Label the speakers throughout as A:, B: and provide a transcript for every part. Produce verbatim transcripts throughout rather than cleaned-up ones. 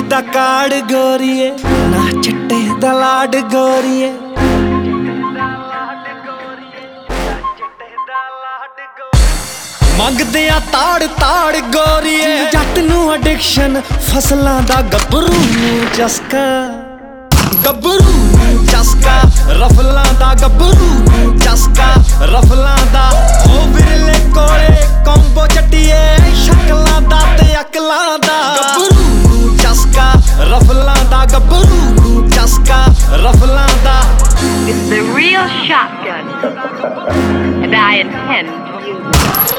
A: दा काड़ गोरीए ना चिट्टे दा लाड गोरीए मंगदे आ ताड़ ताड़ गोरीए जट नूं एडिक्शन फसलां दा गभरू नूं चस्का गभरू नूं चस्का रफलां दा गभरू नूं चस्का रफलां दा ओ बिरले कोले कोंबो चट्टीए शक्लां दा ते अकलां दा गभरू नूं चस्का रफलां दा गभरू नूं चस्का रफलां दा
B: It's the real shotgun, and I intend to use it.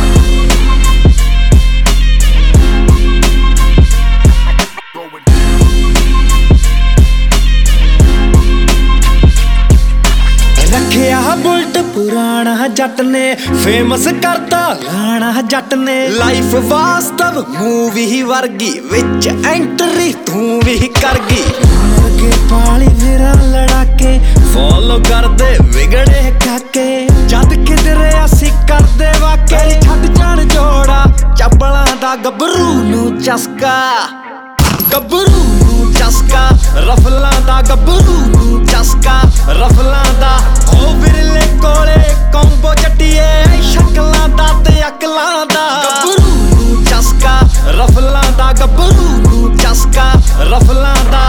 A: रखिया बुलट पुराना जट ने फेमस करता गाना जट ने लाइफ वास्तव मूवी वर्गी विच एंट्री तू भी कर गई के पाली मेरा लड़ाके फॉलो कर दे विगड़े काके जद किधरे असी कर दे वाके छड जान जोड़ा चपला दा गभरू नूं चस्का गभरू नूं चस्का रफलां दा गभरू नूं चस्का रफलां दा ओ बिरले कोले कोंबो चट्टीए शक्लां दा ते अकलां दा गभरू नूं चस्का रफलां दा गभरू नूं चस्का रफलां दा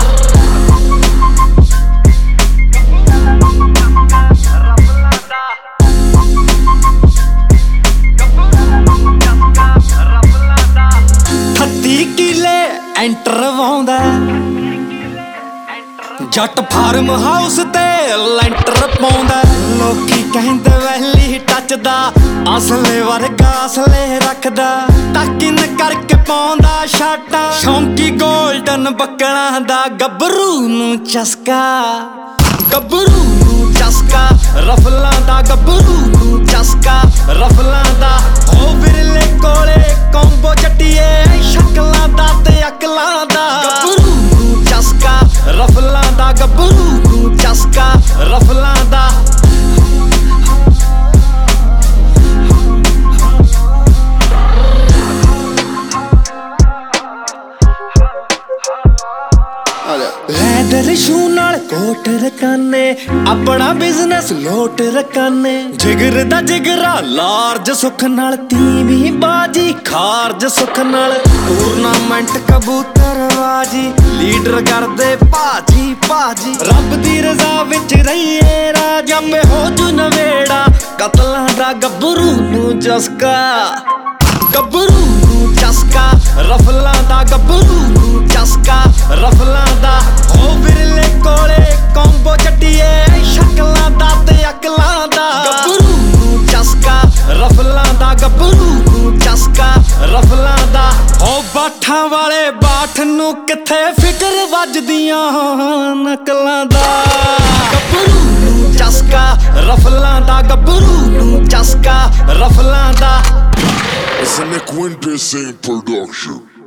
A: थत्ती किले एंटर वाउंदा जट फार्म हाउस ते लैंटर पाउंदा लोकी कहंदे वैली टच दा असले वर्गा असले रखदा टकिन करके पाउंदा शाटां शौंकी गोल्डन बकलां दा गभरू नूं चस्का गभरू नूं चस्का रफलां दा गभरू नूं चस्का रफलां दा ओ बिरले कोले कोंबो चट्टीए शक्लां दा ते अकलां दा गभरू नूं चस्का रफलां दा गभरू नूं चस्का रफलां दा लैदर शू नाल कोट रकाने अपना बिजनेस लोट रकाने जिगर दा जिगरा लार्ज सुख नाल तीवी बाजी खारज सुख नाल टूरनामेंट कबूतरबाजी लीडर करदे भाजी भाजी रब दी रजा विच रहिए राजा में हो जू नवेड़ा कतलां दा गभरू नूं चस्का गभरू नूं चस्का रफलां दा गभरू नूं चस्का रफलां दा ओ बिरले कोले कोंबो चट्टीए शक्लां दा ते अकलां दा गभरू नूं चस्का रफलां दा गभरू नूं चस्का रफलां दा ओ बाठां वाले बाठ नूं किथे फिकर वजदियां नकलां दा गभरू नूं चस्का रफलां दा गभरू नूं चस्का रफलां दा
C: It's a Nick Winter Sing production.